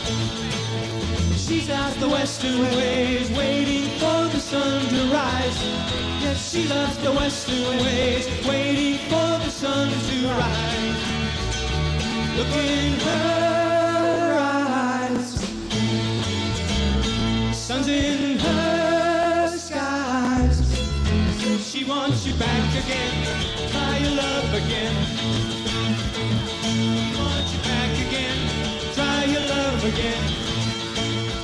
She's out the western ways, waiting for the sun to rise. Yes, she loves the western ways, waiting for the sun to rise. Look in her eyes, sun's in her skies. She wants you back again.